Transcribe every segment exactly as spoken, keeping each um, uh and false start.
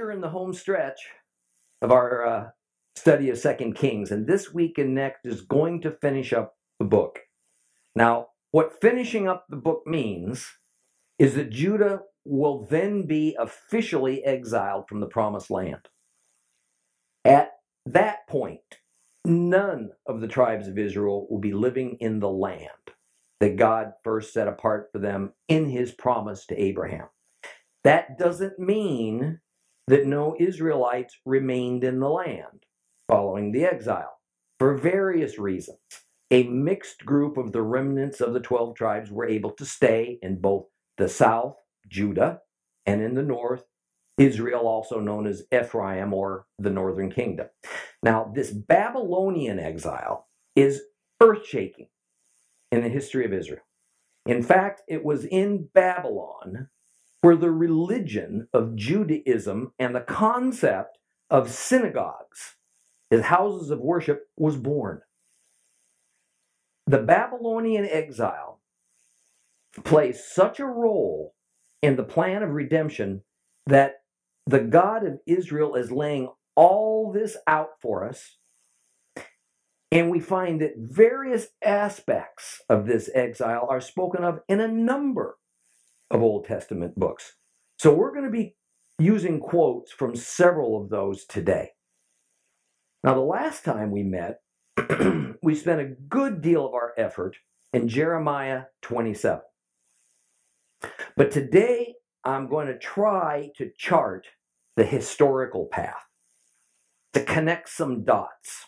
are in the home stretch of our uh, study of Second Kings, and this week and next is going to finish up the book. Now, what finishing up the book means is that Judah will then be officially exiled from the Promised Land. At that point, none of the tribes of Israel will be living in the land that God first set apart for them in his promise to Abraham. That doesn't mean that no Israelites remained in the land following the exile for various reasons. A mixed group of the remnants of the twelve tribes were able to stay in both the south, Judah, and in the north, Israel, also known as Ephraim or the northern kingdom. Now, this Babylonian exile is earth-shaking in the history of Israel. In fact, it was in Babylon where the religion of Judaism and the concept of synagogues as houses of worship was born. The Babylonian exile plays such a role in the plan of redemption that the God of Israel is laying all this out for us, and we find that various aspects of this exile are spoken of in a number of Old Testament books. So we're going to be using quotes from several of those today. Now, the last time we met, we spent a good deal of our effort in Jeremiah twenty-seven. But today, I'm going to try to chart the historical path, to connect some dots.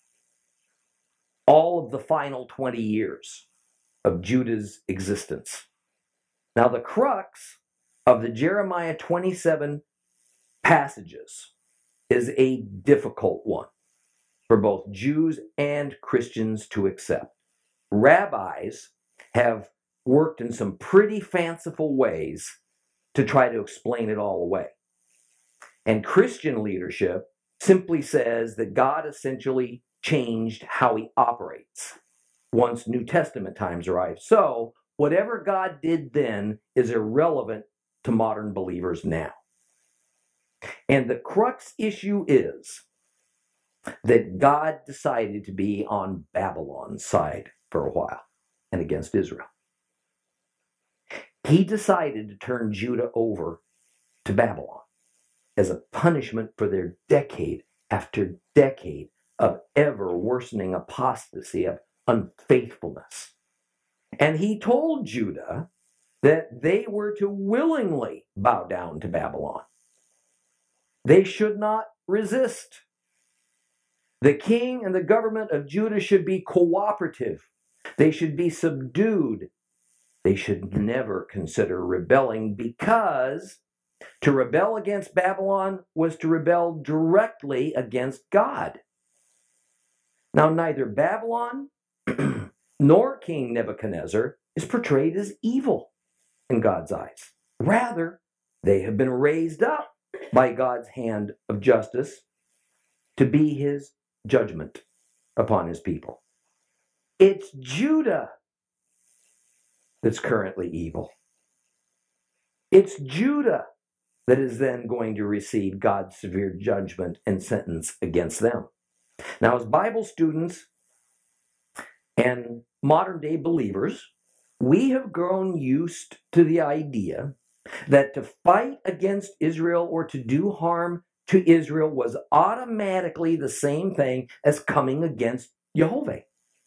All of the final twenty years of Judah's existence. Now, the crux of the Jeremiah twenty-seven passages is a difficult one for both Jews and Christians to accept. Rabbis have worked in some pretty fanciful ways to try to explain it all away. And Christian leadership simply says that God essentially changed how he operates once New Testament times arrived. So, whatever God did then is irrelevant to modern believers now. And the crux issue is that God decided to be on Babylon's side for a while and against Israel. He decided to turn Judah over to Babylon as a punishment for their decade after decade of ever worsening apostasy, of unfaithfulness. And he told Judah that they were to willingly bow down to Babylon. They should not resist. The king and the government of Judah should be cooperative. They should be subdued. They should never consider rebelling, because to rebel against Babylon was to rebel directly against God. Now, neither Babylon nor King Nebuchadnezzar is portrayed as evil in God's eyes. Rather, they have been raised up by God's hand of justice to be his judgment upon his people. It's Judah that's currently evil. It's Judah that is then going to receive God's severe judgment and sentence against them. Now, as Bible students and modern day believers, we have grown used to the idea that to fight against Israel or to do harm to Israel was automatically the same thing as coming against Jehovah.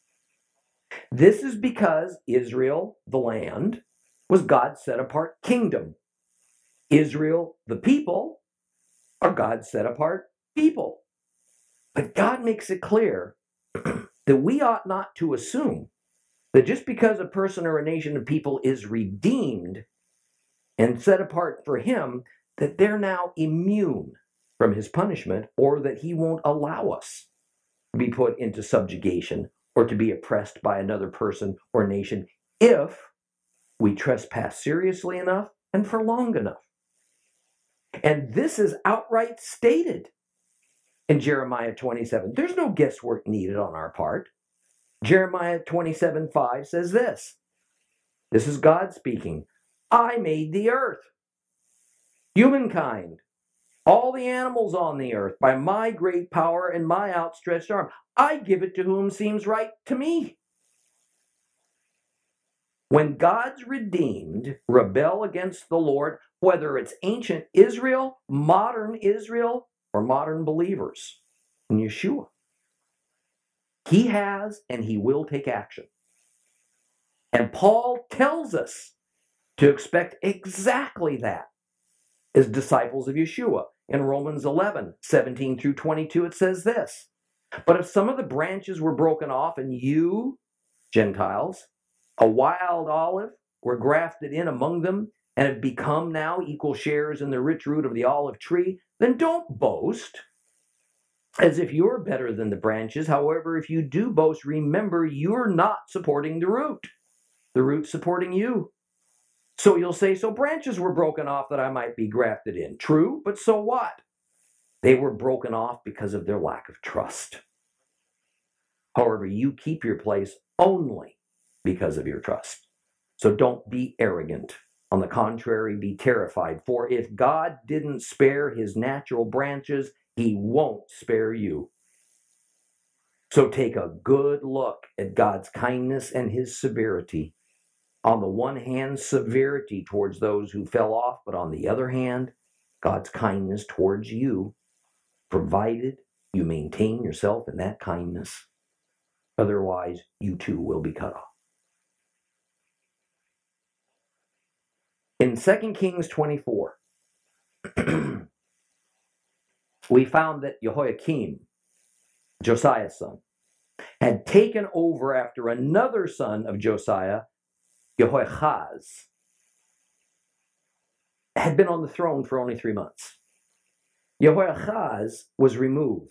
This is because Israel, the land, was God's set-apart kingdom. Israel, the people, are God's set-apart people. But God makes it clear that we ought not to assume that just because a person or a nation of people is redeemed and set apart for him, that they're now immune from his punishment, or that he won't allow us to be put into subjugation or to be oppressed by another person or nation if we trespass seriously enough and for long enough. And this is outright stated in Jeremiah twenty-seven. There's no guesswork needed on our part. Jeremiah twenty-seven five says this. This is God speaking. I made the earth, humankind, all the animals on the earth by my great power and my outstretched arm. I give it to whom seems right to me. When God's redeemed rebel against the Lord, whether it's ancient Israel, modern Israel, or modern believers in Yeshua, he has and he will take action. And Paul tells us to expect exactly that as disciples of Yeshua. In Romans eleven, seventeen through twenty-two, it says this: but if some of the branches were broken off and you, Gentiles, a wild olive, were grafted in among them and have become now equal shares in the rich root of the olive tree, then don't boast as if you're better than the branches. However, if you do boast, remember you're not supporting the root. The root's supporting you. So you'll say, so branches were broken off that I might be grafted in. True, but so what? They were broken off because of their lack of trust. However, you keep your place only because of your trust. So don't be arrogant. On the contrary, be terrified. For if God didn't spare his natural branches, he won't spare you. So take a good look at God's kindness and his severity. On the one hand, severity towards those who fell off, but on the other hand, God's kindness towards you, provided you maintain yourself in that kindness. Otherwise, you too will be cut off. In Second Kings twenty-four, we found that Jehoiakim, Josiah's son, had taken over after another son of Josiah, Jehoiachaz, had been on the throne for only three months. Jehoiachaz was removed.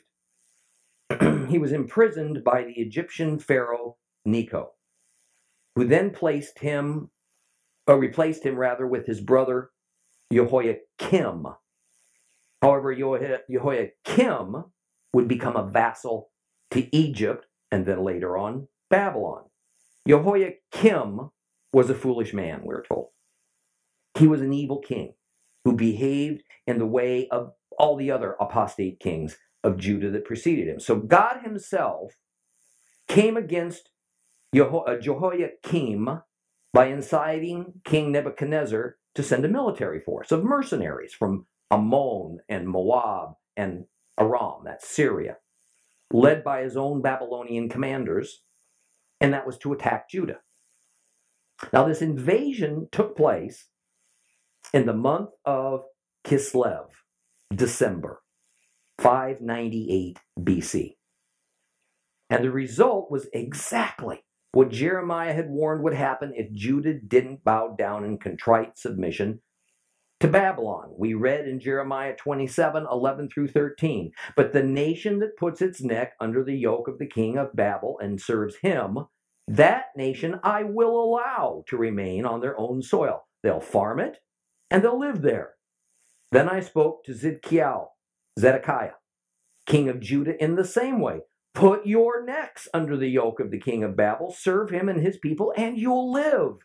He was imprisoned by the Egyptian pharaoh Necho, who then placed him, or replaced him rather, with his brother Jehoiakim. However, Jehoiakim would become a vassal to Egypt and then later on Babylon. Jehoiakim was a foolish man, we're told. He was an evil king who behaved in the way of all the other apostate kings of Judah that preceded him. So God himself came against Jeho- Jehoiakim by inciting King Nebuchadnezzar to send a military force of mercenaries from Ammon and Moab and Aram, that's Syria, led by his own Babylonian commanders, and that was to attack Judah. Now, this invasion took place in the month of Kislev, December, five ninety-eight B C. And the result was exactly what Jeremiah had warned would happen if Judah didn't bow down in contrite submission to Babylon. We read in Jeremiah twenty-seven, eleven through thirteen, but the nation that puts its neck under the yoke of the king of Babel and serves him, that nation I will allow to remain on their own soil. They'll farm it, and they'll live there. Then I spoke to Zidkiah, Zedekiah, king of Judah, in the same way. Put your necks under the yoke of the king of Babel, serve him and his people, and you'll live.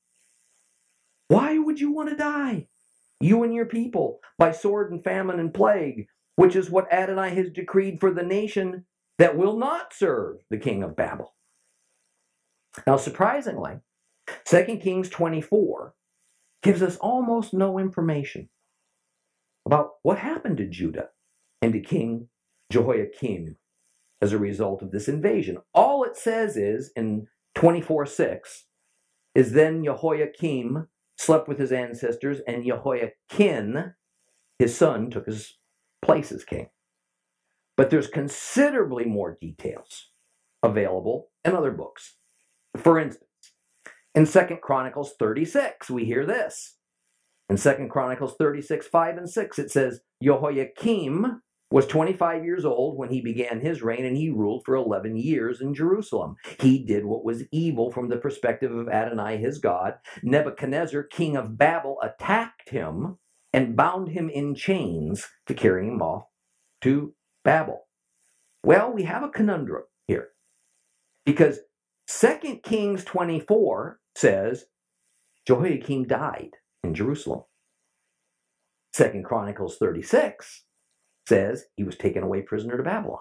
Why would you want to die, you and your people, by sword and famine and plague, which is what Adonai has decreed for the nation that will not serve the king of Babel? Now, surprisingly, Second Kings twenty-four gives us almost no information about what happened to Judah and to King Jehoiakim as a result of this invasion. All it says is, in twenty-four six, is then Jehoiakim slept with his ancestors, and Jehoiakim, his son, took his place as king. But there's considerably more details available in other books. For instance, in Second Chronicles thirty-six, we hear this. In Second Chronicles thirty-six, five and six, it says, Jehoiakim was twenty-five years old when he began his reign, and he ruled for eleven years in Jerusalem. He did what was evil from the perspective of Adonai, his God. Nebuchadnezzar, king of Babel, attacked him and bound him in chains to carry him off to Babel. Well, we have a conundrum here, because Second Kings twenty-four says Jehoiakim died in Jerusalem. Second Chronicles thirty-six says he was taken away prisoner to Babylon.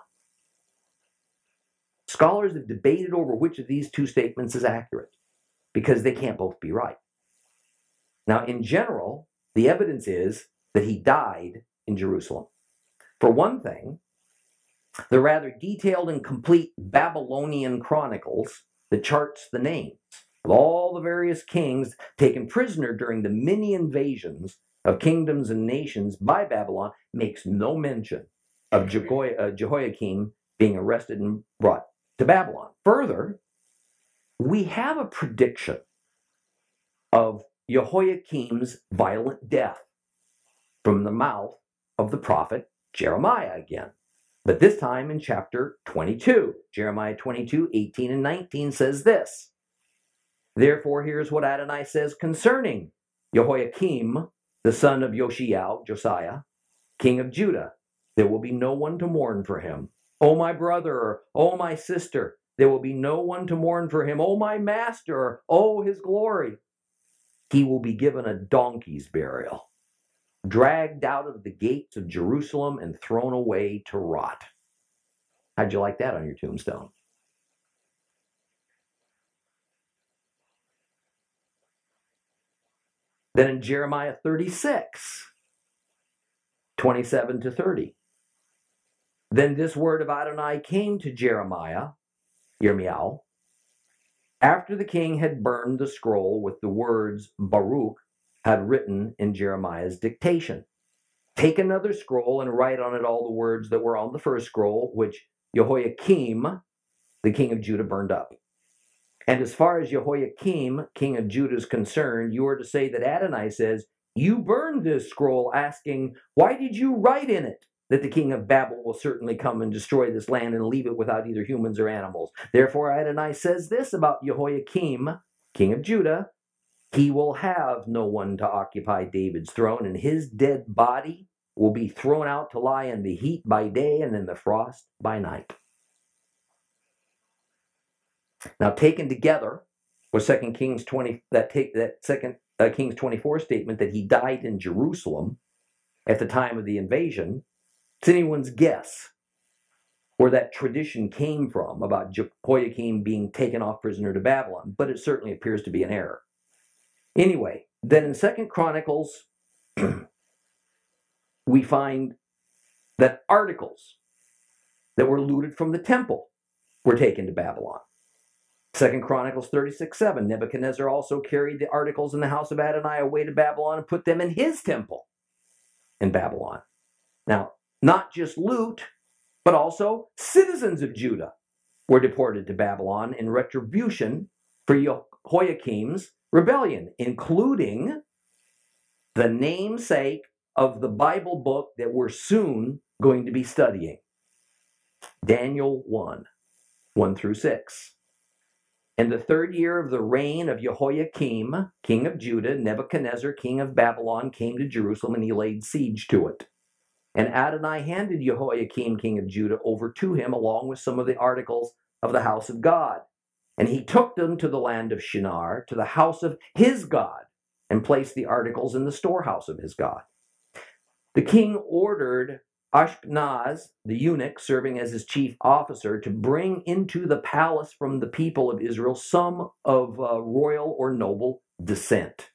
Scholars have debated over which of these two statements is accurate because they can't both be right. Now, in general, the evidence is that he died in Jerusalem. For one thing, the rather detailed and complete Babylonian chronicles that charts the names of all the various kings taken prisoner during the many invasions of kingdoms and nations by Babylon makes no mention of Jehoiakim being arrested and brought to Babylon. Further, we have a prediction of Jehoiakim's violent death from the mouth of the prophet Jeremiah again. But this time in chapter twenty-two. Jeremiah twenty-two, eighteen and nineteen says this. Therefore, here's what Adonai says concerning Jehoiakim, the son of Yoshiao, Josiah, king of Judah. There will be no one to mourn for him. O my brother, O my sister, there will be no one to mourn for him. O my master, O his glory. He will be given a donkey's burial, dragged out of the gates of Jerusalem and thrown away to rot. How'd you like that on your tombstone? Then in Jeremiah thirty-six, twenty-seven to thirty, then this word of Adonai came to Jeremiah, Yirmiyahu, after the king had burned the scroll with the words Baruch had written in Jeremiah's dictation. Take another scroll and write on it all the words that were on the first scroll, which Jehoiakim, the king of Judah, burned up. And as far as Jehoiakim, king of Judah, is concerned, you are to say that Adonai says, you burned this scroll, asking, why did you write in it that the king of Babel will certainly come and destroy this land and leave it without either humans or animals? Therefore Adonai says this about Jehoiakim, king of Judah, he will have no one to occupy David's throne, and his dead body will be thrown out to lie in the heat by day and in the frost by night. Now, taken together with Second Kings twenty, that take that Second uh, Kings twenty-four statement that he died in Jerusalem at the time of the invasion, it's anyone's guess where that tradition came from about Jehoiakim being taken off prisoner to Babylon, but it certainly appears to be an error. Anyway, then in Second Chronicles, we find that articles that were looted from the temple were taken to Babylon. Second Chronicles thirty-six seven, Nebuchadnezzar also carried the articles in the house of Adonai away to Babylon and put them in his temple in Babylon. Now, not just loot, but also citizens of Judah were deported to Babylon in retribution for Jehoiakim's rebellion, including the namesake of the Bible book that we're soon going to be studying, Daniel one, one through six. In the third year of the reign of Jehoiakim, king of Judah, Nebuchadnezzar, king of Babylon, came to Jerusalem and he laid siege to it. And Adonai handed Jehoiakim, king of Judah, over to him along with some of the articles of the house of God. And he took them to the land of Shinar, to the house of his God, and placed the articles in the storehouse of his God. The king ordered Ashpenaz, the eunuch serving as his chief officer, to bring into the palace from the people of Israel some of uh, royal or noble descent.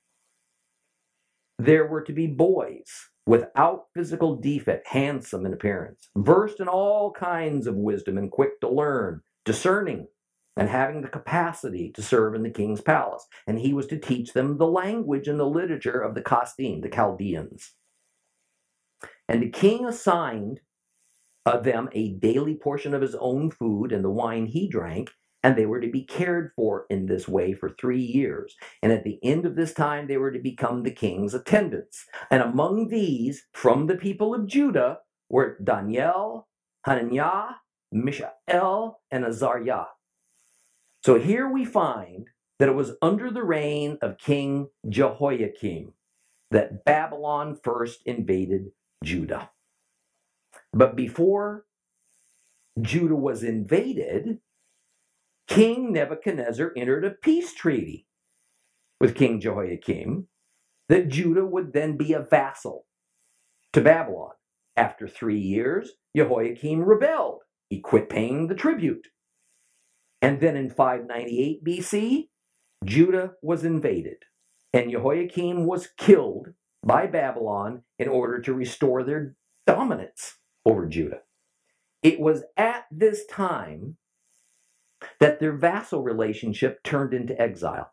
There were to be boys without physical defect, handsome in appearance, versed in all kinds of wisdom and quick to learn, discerning, and having the capacity to serve in the king's palace. And he was to teach them the language and the literature of the Kasdim, the Chaldeans. And the king assigned uh, them a daily portion of his own food and the wine he drank, and they were to be cared for in this way for three years. And at the end of this time, they were to become the king's attendants. And among these, from the people of Judah, were Daniel, Hananiah, Mishael, and Azariah. So here we find that it was under the reign of King Jehoiakim that Babylon first invaded Judah. But before Judah was invaded, King Nebuchadnezzar entered a peace treaty with King Jehoiakim that Judah would then be a vassal to Babylon. After three years, Jehoiakim rebelled. He quit paying the tribute. And then in five ninety-eight B C, Judah was invaded, and Jehoiakim was killed by Babylon in order to restore their dominance over Judah. It was at this time that their vassal relationship turned into exile.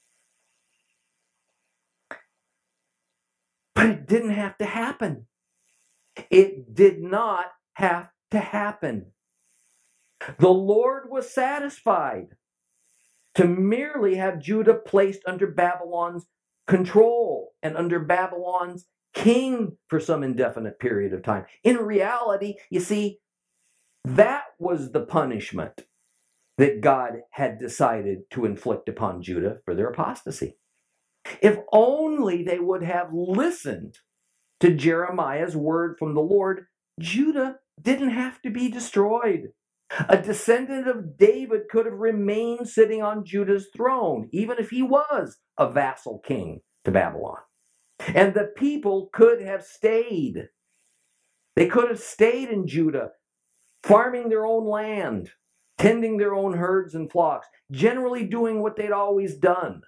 But it didn't have to happen. It did not have to happen. The Lord was satisfied to merely have Judah placed under Babylon's control and under Babylon's king for some indefinite period of time. In reality, you see, that was the punishment that God had decided to inflict upon Judah for their apostasy. If only they would have listened to Jeremiah's word from the Lord, Judah didn't have to be destroyed. A descendant of David could have remained sitting on Judah's throne, even if he was a vassal king to Babylon. And the people could have stayed. They could have stayed in Judah, farming their own land, tending their own herds and flocks, generally doing what they'd always done.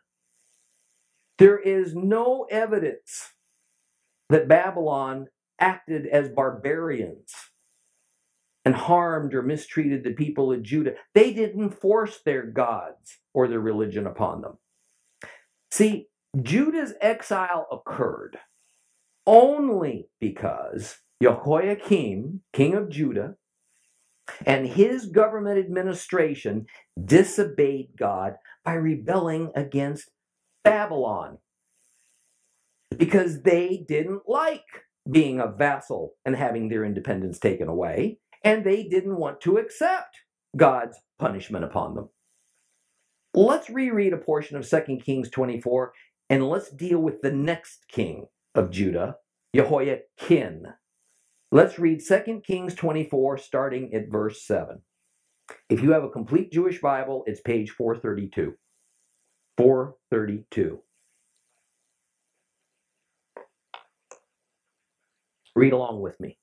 There is no evidence that Babylon acted as barbarians and harmed or mistreated the people of Judah. They didn't force their gods or their religion upon them. See, Judah's exile occurred only because Jehoiakim, king of Judah, and his government administration disobeyed God by rebelling against Babylon, because they didn't like being a vassal and having their independence taken away, and they didn't want to accept God's punishment upon them. Let's reread a portion of Second Kings twenty-four, and let's deal with the next king of Judah, Jehoiakim. Let's read Second Kings twenty-four, starting at verse seven. If you have a complete Jewish Bible, it's page four thirty-two. four thirty-two. Read along with me.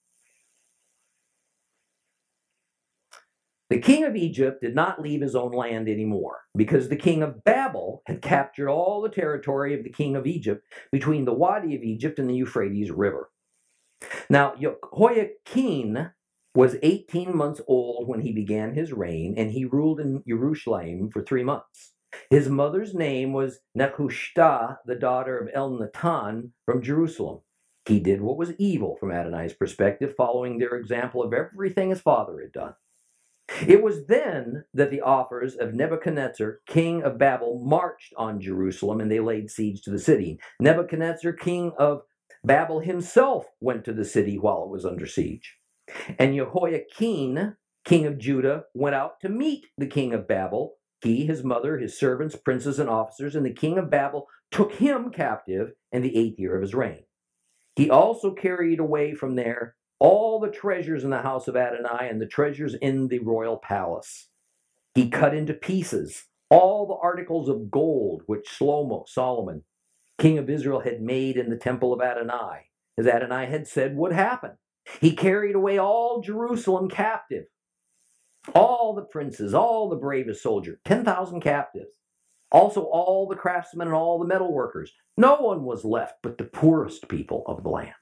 The king of Egypt did not leave his own land anymore, because the king of Babel had captured all the territory of the king of Egypt between the Wadi of Egypt and the Euphrates River. Now, Jehoiakim was eighteen months old when he began his reign, and he ruled in Jerusalem for three months. His mother's name was Nehushta, the daughter of Elnathan from Jerusalem. He did what was evil from Adonai's perspective, following their example of everything his father had done. It was then that the offers of Nebuchadnezzar, king of Babel, marched on Jerusalem, and they laid siege to the city. Nebuchadnezzar, king of Babel himself, went to the city while it was under siege. And Jehoiakim, king of Judah, went out to meet the king of Babel. He, his mother, his servants, princes, and officers, and the king of Babel took him captive in the eighth year of his reign. He also carried away from there all the treasures in the house of Adonai and the treasures in the royal palace. He cut into pieces all the articles of gold which Shlomo, Solomon, king of Israel, had made in the temple of Adonai, as Adonai had said would happen. He carried away all Jerusalem captive, all the princes, all the bravest soldiers, ten thousand captives, also all the craftsmen and all the metal workers. No one was left but the poorest people of the land.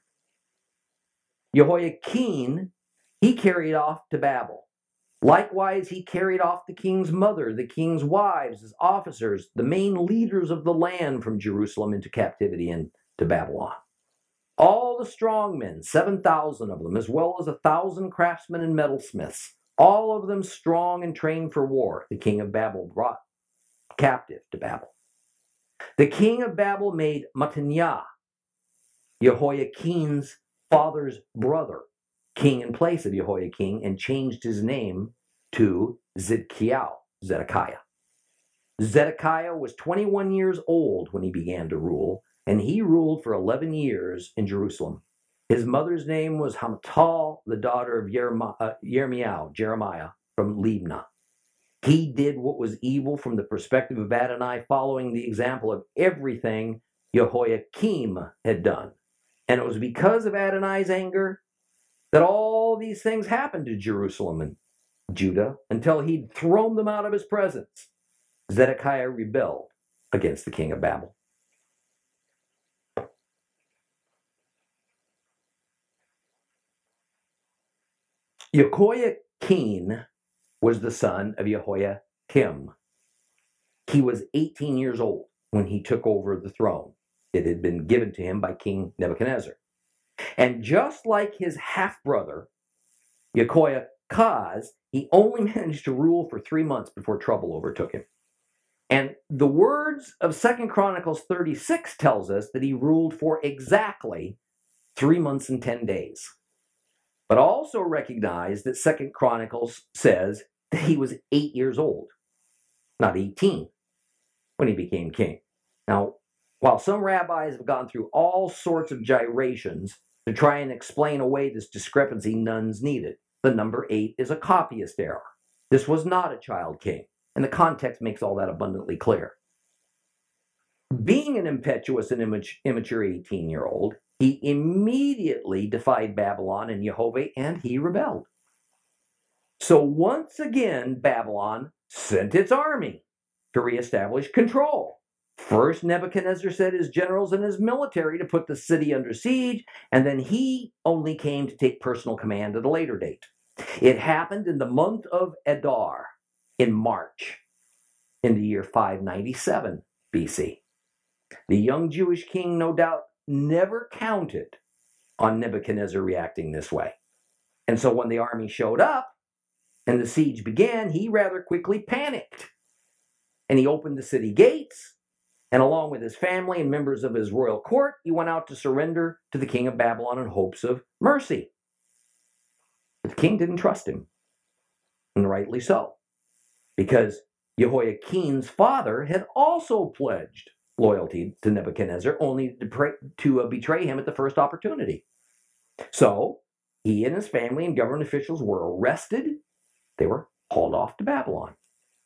Jehoiakim, he carried off to Babel. Likewise, he carried off the king's mother, the king's wives, his officers, the main leaders of the land from Jerusalem into captivity into Babylon. All the strong men, seven thousand of them, as well as a thousand craftsmen and metalsmiths, all of them strong and trained for war, the king of Babel brought captive to Babel. The king of Babel made Mattaniah, Jehoiakim's father's brother, king in place of Jehoiakim, and changed his name to Zedekiah. Zedekiah. Zedekiah was twenty-one years old when he began to rule, and he ruled for eleven years in Jerusalem. His mother's name was Hamutal, the daughter of Jeremiah, uh, Jeremiah, Jeremiah from Libnah. He did what was evil from the perspective of Adonai, following the example of everything Jehoiakim had done. And it was because of Adonai's anger that all these things happened to Jerusalem and Judah until he'd thrown them out of his presence. Zedekiah rebelled against the king of Babel. Jehoiakim was the son of Jehoiakim. He was eighteen years old when he took over the throne. It had been given to him by King Nebuchadnezzar. And just like his half-brother, Jehoiakaz, he only managed to rule for three months before trouble overtook him. And the words of Second Chronicles thirty-six tells us that he ruled for exactly three months and ten days. But also recognize that Second Chronicles says that he was eight years old, not eighteen, when he became king. Now, while some rabbis have gone through all sorts of gyrations to try and explain away this discrepancy, none's needed. The number eight is a copyist error. This was not a child king, and the context makes all that abundantly clear. Being an impetuous and immature eighteen-year-old, he immediately defied Babylon and Jehovah, and he rebelled. So once again, Babylon sent its army to reestablish control. First, Nebuchadnezzar sent his generals and his military to put the city under siege, and then he only came to take personal command at a later date. It happened in the month of Adar, in March, in the year five ninety-seven B C. The young Jewish king, no doubt, never counted on Nebuchadnezzar reacting this way. And so when the army showed up and the siege began, he rather quickly panicked. And he opened the city gates, and along with his family and members of his royal court, he went out to surrender to the king of Babylon in hopes of mercy. But the king didn't trust him, and rightly so, because Jehoiakim's father had also pledged loyalty to Nebuchadnezzar, only to, pray, to uh, betray him at the first opportunity. So he and his family and government officials were arrested. They were hauled off to Babylon.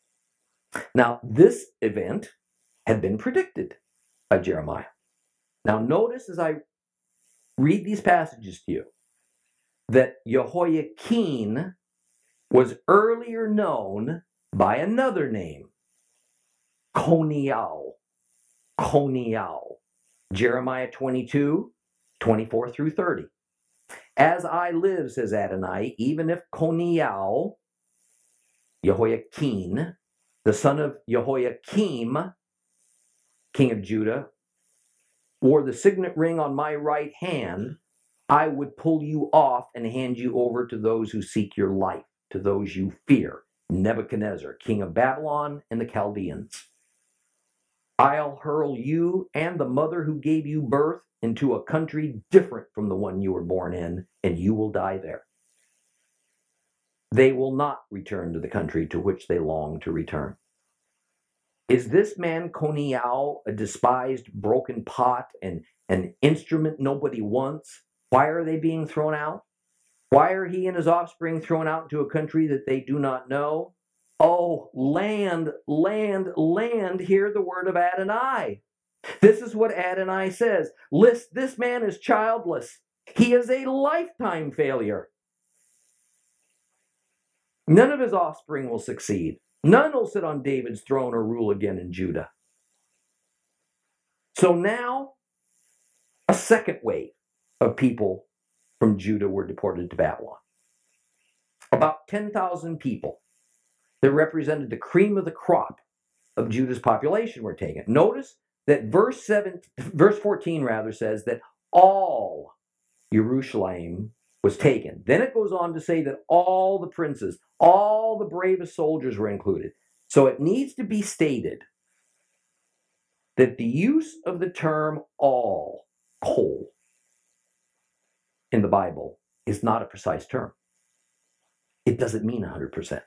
Now, this event had been predicted by Jeremiah. Now, notice as I read these passages to you that Jehoiakim was earlier known by another name, Coniah. Coniah. Jeremiah twenty-two, twenty-four through thirty. As I live, says Adonai, even if Coniah, Jehoiakim, the son of Jehoiakim, king of Judah, wore the signet ring on my right hand, I would pull you off and hand you over to those who seek your life, to those you fear, Nebuchadnezzar, king of Babylon and the Chaldeans. I'll hurl you and the mother who gave you birth into a country different from the one you were born in, and you will die there. They will not return to the country to which they long to return. Is this man Coniah a despised broken pot and an instrument nobody wants? Why are they being thrown out? Why are he and his offspring thrown out into a country that they do not know? Oh, land, land, land, hear the word of Adonai. This is what Adonai says. List, this man is childless. He is a lifetime failure. None of his offspring will succeed. None will sit on David's throne or rule again in Judah. So now, a second wave of people from Judah were deported to Babylon. About ten thousand people that represented the cream of the crop of Judah's population were taken. Notice that verse seven, verse fourteen rather says that all Jerusalem was taken. Then it goes on to say that all the princes, all the bravest soldiers were included. So it needs to be stated that the use of the term all, kol, in the Bible is not a precise term. It doesn't mean one hundred percent.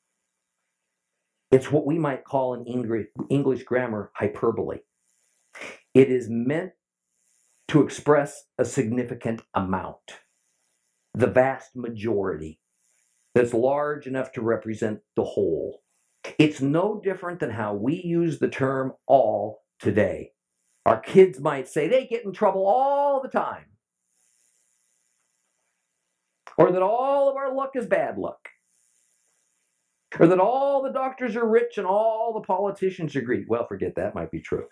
It's what we might call in English, English grammar hyperbole. It is meant to express a significant amount, the vast majority, that's large enough to represent the whole. It's no different than how we use the term all today. Our kids might say they get in trouble all the time. or that all of our luck is bad luck, or that all the doctors are rich and all the politicians are greedy. Well, forget that, might be true.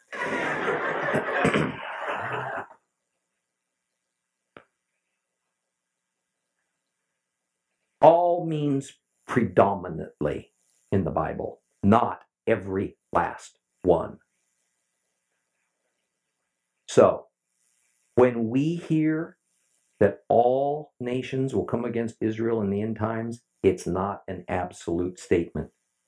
All means predominantly in the Bible, not every last one. So, when we hear that all nations will come against Israel in the end times, it's not an absolute statement.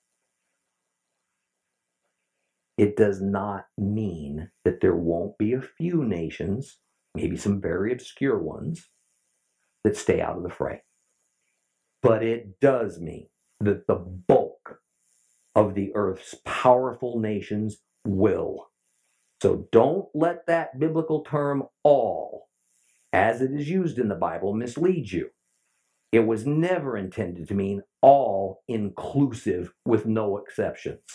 It does not mean that there won't be a few nations, maybe some very obscure ones, that stay out of the fray. But it does mean that the bulk of the earth's powerful nations will. So don't let that biblical term all, as it is used in the Bible, mislead you. It was never intended to mean all inclusive with no exceptions.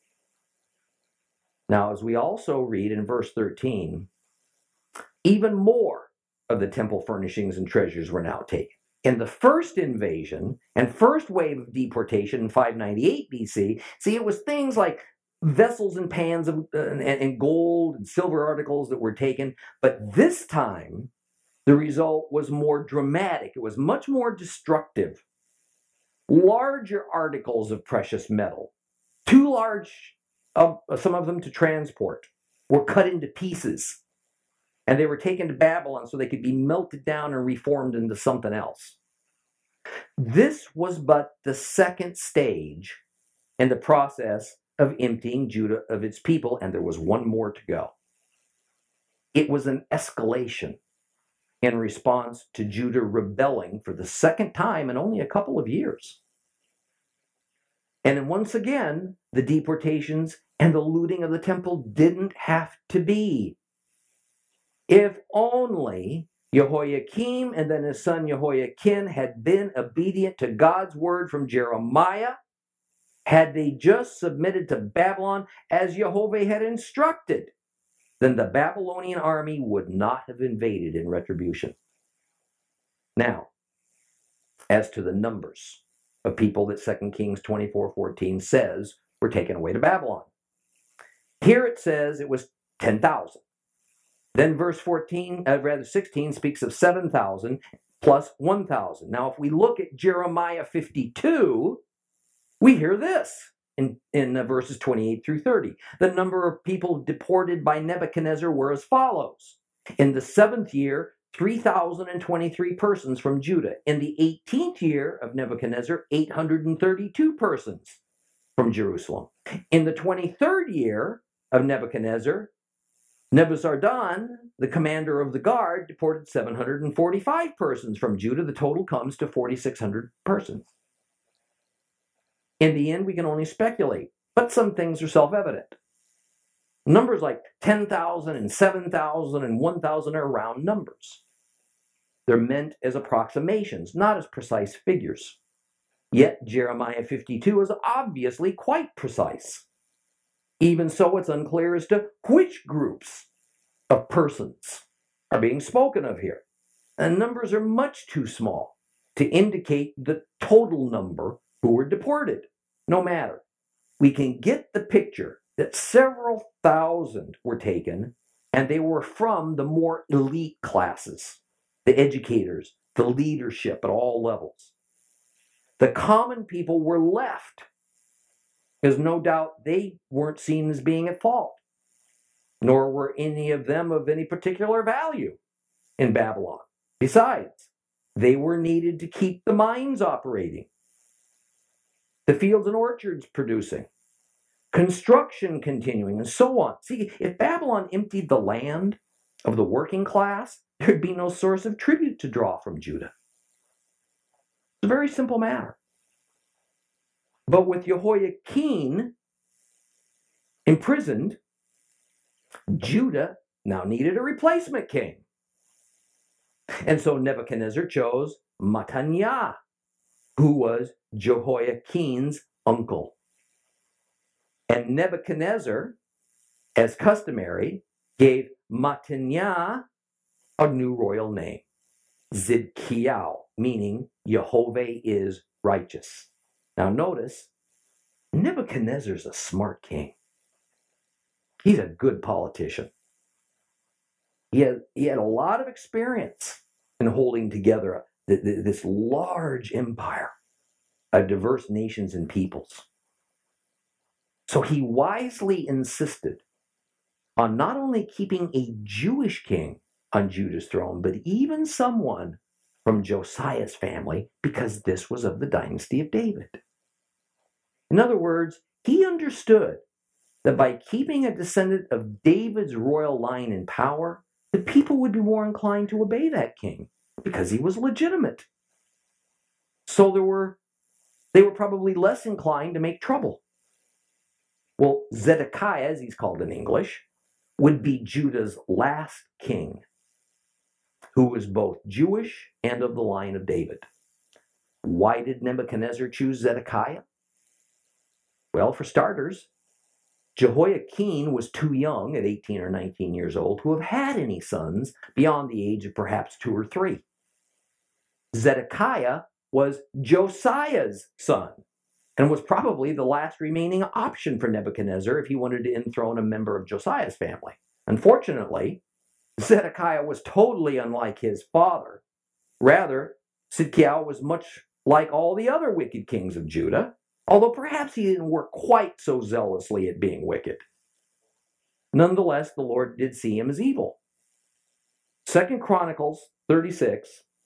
Now, as we also read in verse thirteen, even more of the temple furnishings and treasures were now taken. In the first invasion and first wave of deportation in five ninety-eight B C, see, it was things like vessels and pans of, uh, and, and gold and silver articles that were taken. But this time, the result was more dramatic. It was much more destructive. Larger articles of precious metal, too large, of some of them to transport, were cut into pieces. And they were taken to Babylon so they could be melted down and reformed into something else. This was but the second stage in the process of emptying Judah of its people, and there was one more to go. It was an escalation in response to Judah rebelling for the second time in only a couple of years. And then once again, the deportations and the looting of the temple didn't have to be. If only Jehoiakim and then his son Jehoiakim had been obedient to God's word from Jeremiah, had they just submitted to Babylon as Jehovah had instructed, then the Babylonian army would not have invaded in retribution. Now, as to the numbers of people that Second Kings twenty-four fourteen says were taken away to Babylon, here it says it was ten thousand. Then verse fourteen, uh, rather sixteen, speaks of seven thousand plus one thousand. Now, if we look at Jeremiah fifty-two, we hear this in, in uh, verses twenty-eight through thirty. The number of people deported by Nebuchadnezzar were as follows. In the seventh year, three thousand twenty-three persons from Judah. In the eighteenth year of Nebuchadnezzar, eight hundred thirty-two persons from Jerusalem. In the twenty-third year of Nebuchadnezzar, Nebuzaradan, the commander of the guard, deported seven hundred forty-five persons from Judah. The total comes to four thousand six hundred persons. In the end, we can only speculate, but some things are self-evident. Numbers like ten thousand and seven thousand and one thousand are round numbers. They're meant as approximations, not as precise figures. Yet Jeremiah fifty-two is obviously quite precise. Even so, it's unclear as to which groups of persons are being spoken of here. And numbers are much too small to indicate the total number who were deported. No matter, we can get the picture that several thousand were taken, and they were from the more elite classes, the educators, the leadership at all levels. The common people were left, because no doubt they weren't seen as being at fault, nor were any of them of any particular value in Babylon. Besides, they were needed to keep the mines operating, the fields and orchards producing, construction continuing, and so on. See, if Babylon emptied the land of the working class, there'd be no source of tribute to draw from Judah. It's a very simple matter. But with Jehoiakim imprisoned, Judah now needed a replacement king. And so Nebuchadnezzar chose Mattaniah, who was Jehoiakim's uncle. And Nebuchadnezzar, as customary, gave Mattaniah a new royal name. Zidkiyahu, meaning Yehovah is righteous. Now notice, Nebuchadnezzar's a smart king. He's a good politician. He had, he had a lot of experience in holding together this large empire of diverse nations and peoples. So he wisely insisted on not only keeping a Jewish king on Judah's throne, but even someone from Josiah's family, because this was of the dynasty of David. In other words, he understood that by keeping a descendant of David's royal line in power, the people would be more inclined to obey that king because he was legitimate. So there were, they were probably less inclined to make trouble. Well, Zedekiah, as he's called in English, would be Judah's last king, who was both Jewish and of the line of David. Why did Nebuchadnezzar choose Zedekiah? Well, for starters, Jehoiakim was too young at eighteen or nineteen years old to have had any sons beyond the age of perhaps two or three. Zedekiah was Josiah's son and was probably the last remaining option for Nebuchadnezzar if he wanted to enthrone a member of Josiah's family. Unfortunately, Zedekiah was totally unlike his father. Rather, Zidkiyahu was much like all the other wicked kings of Judah, although perhaps he didn't work quite so zealously at being wicked. Nonetheless, the Lord did see him as evil. Second Chronicles thirty-six,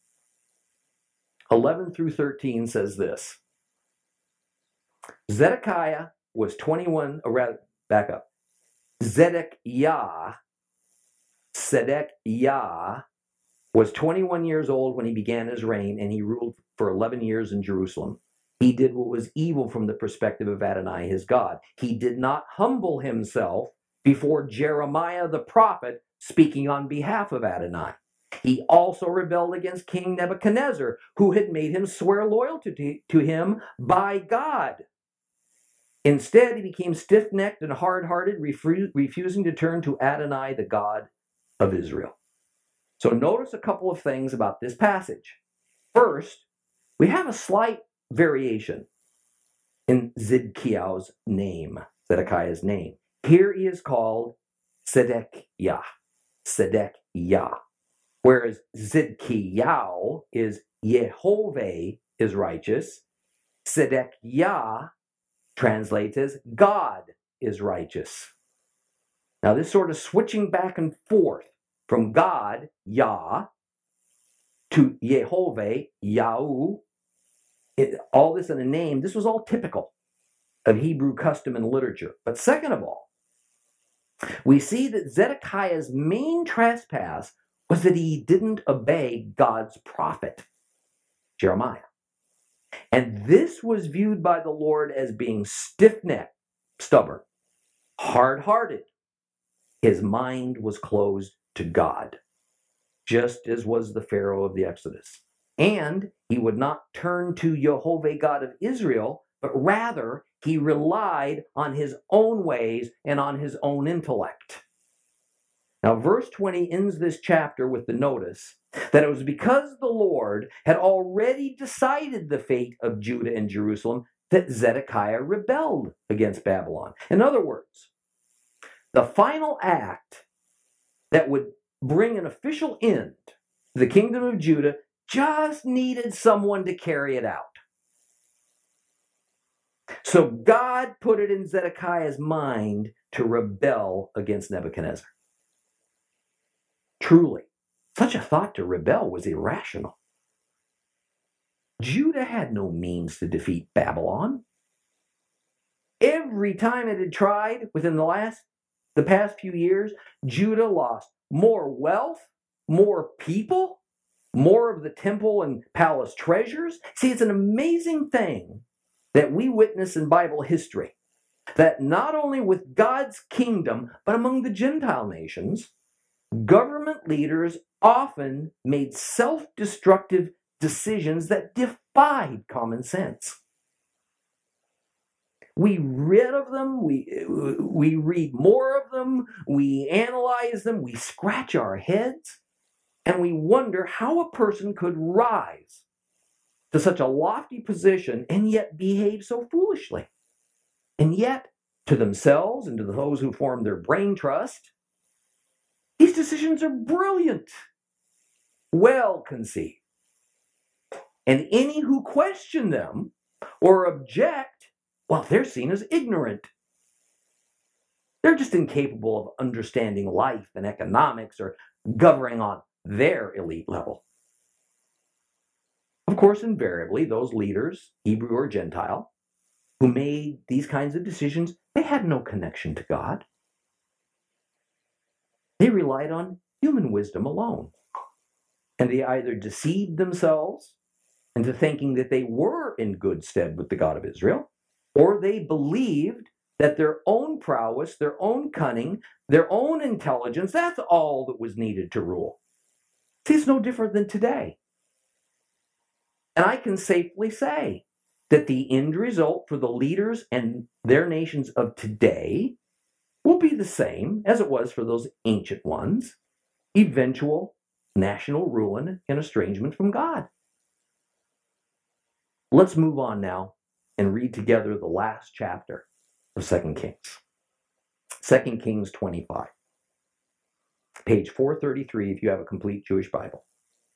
eleven through thirteen says this. Zedekiah was twenty-one, or rather, back up. Zedekiah, Zedekiah was twenty-one years old when he began his reign, and he ruled for eleven years in Jerusalem. He did what was evil from the perspective of Adonai, his God. He did not humble himself before Jeremiah the prophet, speaking on behalf of Adonai. He also rebelled against King Nebuchadnezzar, who had made him swear loyalty to him by God. Instead, he became stiff-necked and hard-hearted, refu- refusing to turn to Adonai, the God of Israel. So notice a couple of things about this passage. First, we have a slight variation in Zidkiyahu's name, Zedekiah's name. Here he is called Zedekiah, Zedekiah, whereas Zidkiyahu is Yehovah is righteous. Zedekiah translates as God is righteous. Now this sort of switching back and forth from God, Yah, to Yehovah, Yahu, it, all this in a name, this was all typical of Hebrew custom and literature. But second of all, we see that Zedekiah's main trespass was that he didn't obey God's prophet, Jeremiah. And this was viewed by the Lord as being stiff-necked, stubborn, hard-hearted. His mind was closed to God, just as was the Pharaoh of the Exodus. And he would not turn to Yehovah, God of Israel, but rather he relied on his own ways and on his own intellect. Now, verse twenty ends this chapter with the notice that it was because the Lord had already decided the fate of Judah and Jerusalem that Zedekiah rebelled against Babylon. In other words, the final act that would bring an official end to the kingdom of Judah just needed someone to carry it out. So God put it in Zedekiah's mind to rebel against Nebuchadnezzar. Truly, such a thought to rebel was irrational. Judah had no means to defeat Babylon. Every time it had tried within the last, the past few years, Judah lost more wealth, more people, more of the temple and palace treasures. See, it's an amazing thing that we witness in Bible history, that not only with God's kingdom, but among the Gentile nations, government leaders often made self-destructive decisions that defied common sense. We read of them, we, we read more of them, we analyze them, we scratch our heads. And we wonder how a person could rise to such a lofty position and yet behave so foolishly. And yet, to themselves and to those who form their brain trust, these decisions are brilliant, well conceived. And any who question them or object, well, they're seen as ignorant. They're just incapable of understanding life and economics or governing on their elite level. Of course, invariably, those leaders, Hebrew or Gentile, who made these kinds of decisions, they had no connection to God. They relied on human wisdom alone. And they either deceived themselves into thinking that they were in good stead with the God of Israel, or they believed that their own prowess, their own cunning, their own intelligence, that's all that was needed to rule. See, it's no different than today. And I can safely say that the end result for the leaders and their nations of today will be the same as it was for those ancient ones: eventual national ruin and estrangement from God. Let's move on now and read together the last chapter of Second Kings. Second Kings twenty-five. Page four thirty-three if you have a complete Jewish Bible.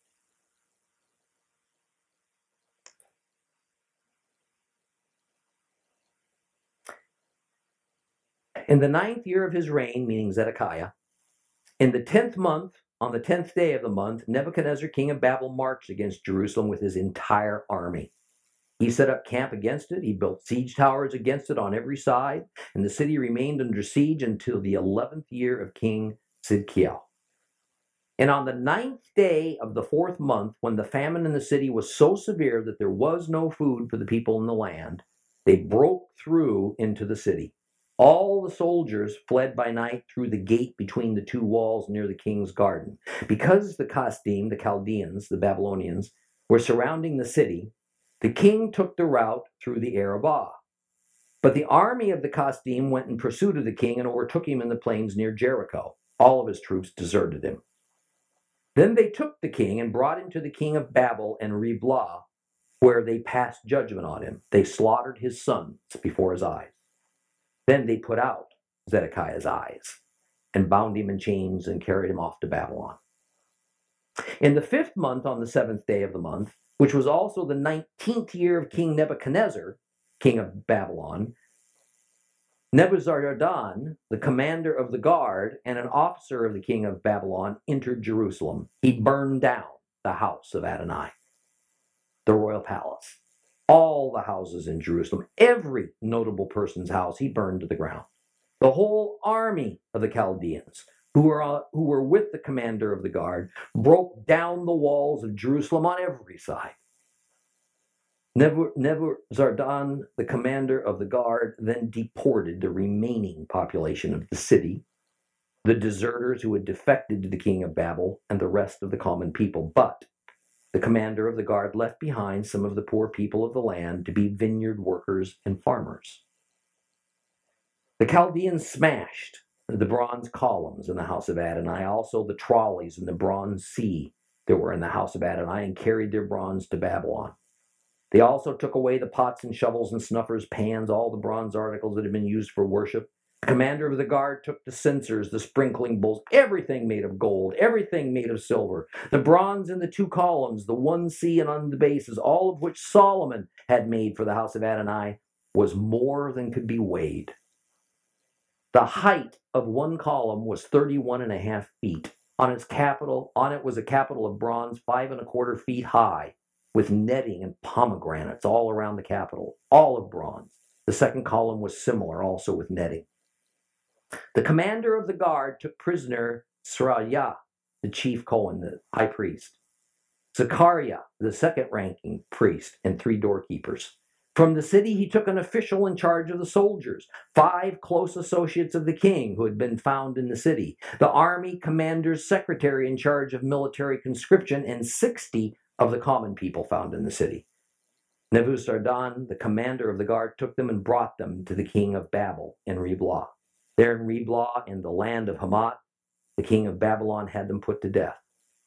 In the ninth year of his reign, meaning Zedekiah, in the tenth month, on the tenth day of the month, Nebuchadnezzar, king of Babel, marched against Jerusalem with his entire army. He set up camp against it. He built siege towers against it on every side, and the city remained under siege until the eleventh year of King Zedekiah. And on the ninth day of the fourth month, when the famine in the city was so severe that there was no food for the people in the land, they broke through into the city. All the soldiers fled by night through the gate between the two walls near the king's garden. Because the Kasdim, the Chaldeans, the Babylonians, were surrounding the city, the king took the route through the Arabah. But the army of the Kasdim went in pursuit of the king and overtook him in the plains near Jericho. All of his troops deserted him. Then they took the king and brought him to the king of Babel and Riblah, where they passed judgment on him. They slaughtered his sons before his eyes. Then they put out Zedekiah's eyes and bound him in chains and carried him off to Babylon. In the fifth month, on the seventh day of the month, which was also the nineteenth year of King Nebuchadnezzar, king of Babylon, Nebuzaradan, the commander of the guard and an officer of the king of Babylon, entered Jerusalem. He burned down the house of Adonai, the royal palace, all the houses in Jerusalem, every notable person's house he burned to the ground. The whole army of the Chaldeans, who were, uh, who were with the commander of the guard, broke down the walls of Jerusalem on every side. Nebuzaradan, the commander of the guard, then deported the remaining population of the city, the deserters who had defected to the king of Babel, and the rest of the common people. But the commander of the guard left behind some of the poor people of the land to be vineyard workers and farmers. The Chaldeans smashed the bronze columns in the house of Adonai, also the trolleys and the bronze sea that were in the house of Adonai, and carried their bronze to Babylon. They also took away the pots and shovels and snuffers, pans, all the bronze articles that had been used for worship. The commander of the guard took the censers, the sprinkling bowls, everything made of gold, everything made of silver, the bronze in the two columns, the one sea and on the bases, all of which Solomon had made for the house of Adonai, was more than could be weighed. The height of one column was thirty-one and a half feet. On its capital, on it was a capital of bronze, five and a quarter feet high, with netting and pomegranates all around the capital, all of bronze. The second column was similar, also with netting. The commander of the guard took prisoner Seraiah, the chief Cohen, the high priest, Zechariah, the second-ranking priest, and three doorkeepers. From the city, he took an official in charge of the soldiers, five close associates of the king who had been found in the city, the army commander's secretary in charge of military conscription, and sixty of the common people found in the city. Nebuzaradan, the commander of the guard, took them and brought them to the king of Babel in Riblah. There in Riblah, in the land of Hamath, the king of Babylon had them put to death.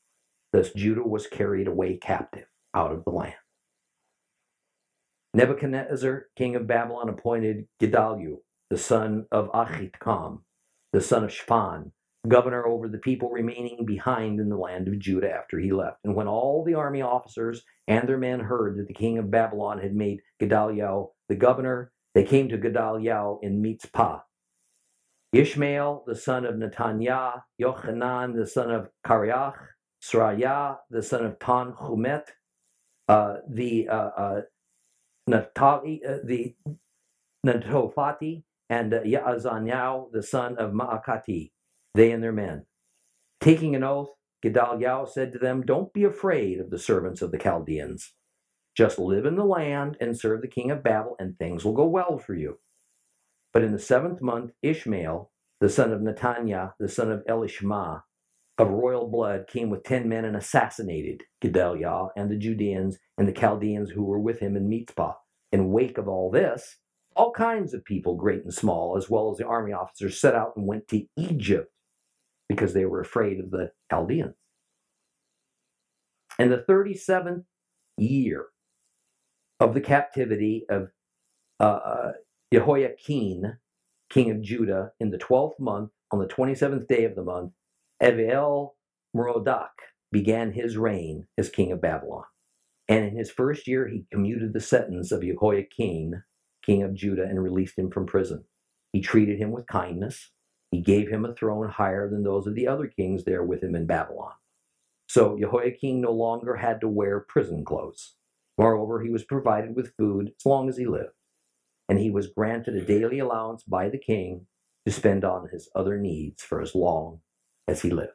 Thus Judah was carried away captive out of the land. Nebuchadnezzar, king of Babylon, appointed Gedaliah, the son of Achikam, the son of Shaphan, governor over the people remaining behind in the land of Judah after he left. And when all the army officers and their men heard that the king of Babylon had made Gedaliah the governor, they came to Gedaliah in Mitzpah. Ishmael, the son of Netaniah, Yochanan, the son of Kareach, Sraiah, the son of Tanhumet, uh, the uh, uh, Naphtali, uh, the Netophati, and uh, Yaazaniah, the son of Maakati, they and their men. Taking an oath, Gedaliah said to them, "Don't be afraid of the servants of the Chaldeans. Just live in the land and serve the king of Babel, and things will go well for you." But in the seventh month, Ishmael, the son of Netaniah, the son of Elishma, of royal blood, came with ten men and assassinated Gedaliah and the Judeans and the Chaldeans who were with him in Mitzpah. In wake of all this, all kinds of people, great and small, as well as the army officers, set out and went to Egypt because they were afraid of the Chaldeans. In the thirty-seventh year of the captivity of uh, Jehoiakim, king of Judah, in the twelfth month, on the twenty-seventh day of the month, Evel Merodach began his reign as king of Babylon. And in his first year, he commuted the sentence of Jehoiakim, king of Judah, and released him from prison. He treated him with kindness. He gave him a throne higher than those of the other kings there with him in Babylon. So Jehoiakim no longer had to wear prison clothes. Moreover, he was provided with food as long as he lived. And he was granted a daily allowance by the king to spend on his other needs for as long as he lived.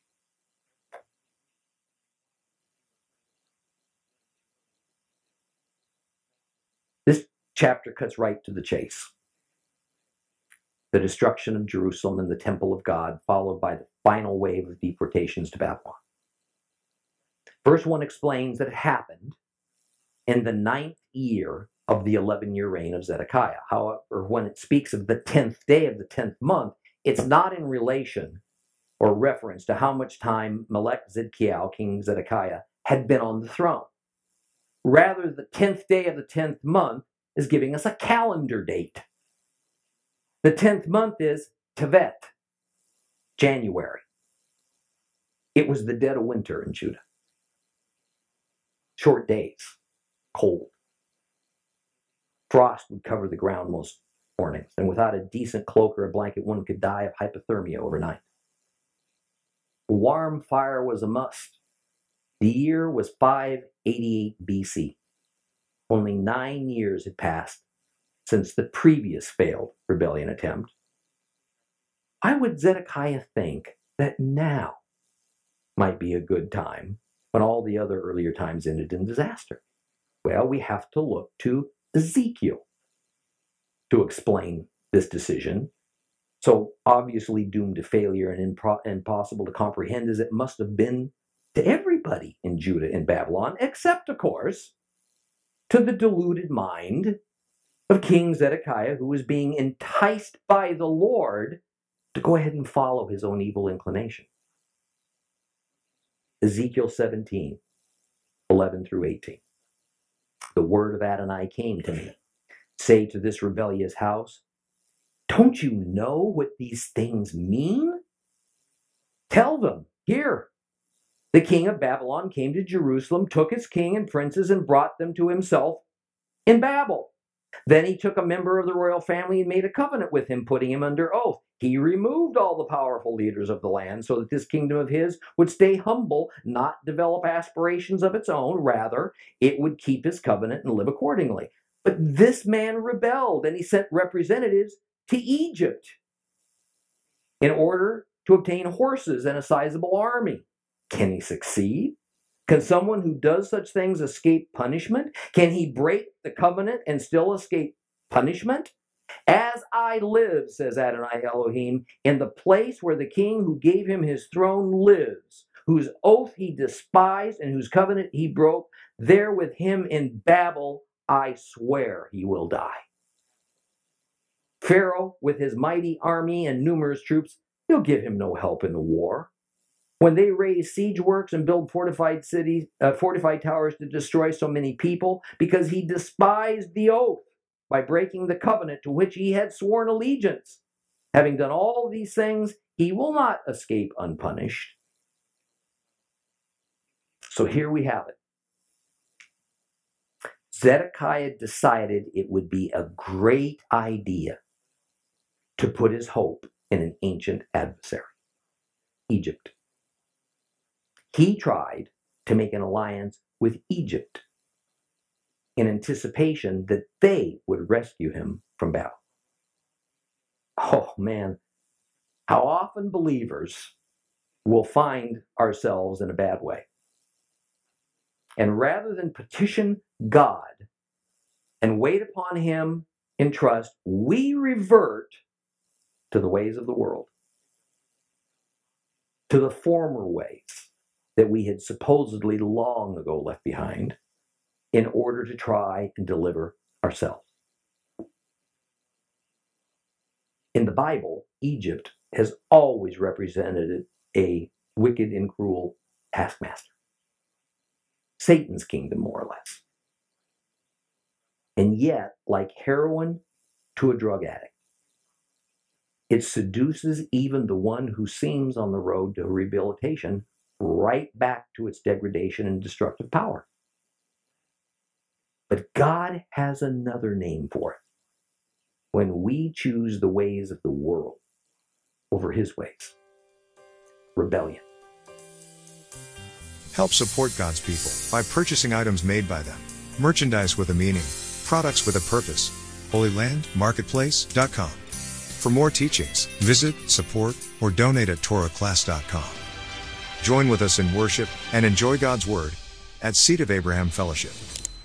This chapter cuts right to the chase. The destruction of Jerusalem and the temple of God, followed by the final wave of deportations to Babylon. Verse one explains that it happened in the ninth year of the eleven-year reign of Zedekiah. However, when it speaks of the tenth day of the tenth month, it's not in relation or reference to how much time Melech-Zedekiah, King Zedekiah, had been on the throne. Rather, the tenth day of the tenth month is giving us a calendar date. The tenth month is Tevet, January. It was the dead of winter in Judah. Short days, cold. Frost would cover the ground most mornings, and without a decent cloak or a blanket, one could die of hypothermia overnight. A warm fire was a must. The year was five eighty-eight B C. Only nine years had passed since the previous failed rebellion attempt. Why would Zedekiah think that now might be a good time when all the other earlier times ended in disaster? Well, we have to look to Ezekiel to explain this decision. So obviously doomed to failure and impro- impossible to comprehend as it must have been to everybody in Judah and Babylon, except, of course, to the deluded mind of King Zedekiah, who was being enticed by the Lord to go ahead and follow his own evil inclination. Ezekiel seventeen, eleven through eighteen. The word of Adonai came to me. Say to this rebellious house, don't you know what these things mean? Tell them, here, the king of Babylon came to Jerusalem, took his king and princes, and brought them to himself in Babel. Then he took a member of the royal family and made a covenant with him, putting him under oath. He removed all the powerful leaders of the land so that this kingdom of his would stay humble, not develop aspirations of its own. Rather, it would keep his covenant and live accordingly. But this man rebelled, and he sent representatives to Egypt in order to obtain horses and a sizable army. Can he succeed? Can someone who does such things escape punishment? Can he break the covenant and still escape punishment? As I live, says Adonai Elohim, in the place where the king who gave him his throne lives, whose oath he despised and whose covenant he broke, there with him in Babel, I swear he will die. Pharaoh, with his mighty army and numerous troops, he'll give him no help in the war. When they raise siege works and build fortified cities, uh, fortified towers to destroy so many people, because he despised the oath by breaking the covenant to which he had sworn allegiance. Having done all these things, he will not escape unpunished. So here we have it. Zedekiah decided it would be a great idea to put his hope in an ancient adversary, Egypt. He tried to make an alliance with Egypt in anticipation that they would rescue him from Babylon. Oh man, how often believers will find ourselves in a bad way. And rather than petition God and wait upon him in trust, we revert to the ways of the world, to the former ways that we had supposedly long ago left behind in order to try and deliver ourselves. In the Bible, Egypt has always represented a wicked and cruel taskmaster. Satan's kingdom, more or less. And yet, like heroin to a drug addict, it seduces even the one who seems on the road to rehabilitation right back to its degradation and destructive power. But God has another name for it. When we choose the ways of the world over his ways, rebellion. Help support God's people by purchasing items made by them, merchandise with a meaning, products with a purpose. Holy Land Marketplace dot com. For more teachings, visit, support, or donate at Torah Class dot com. Join with us in worship and enjoy God's Word at Seed of Abraham Fellowship.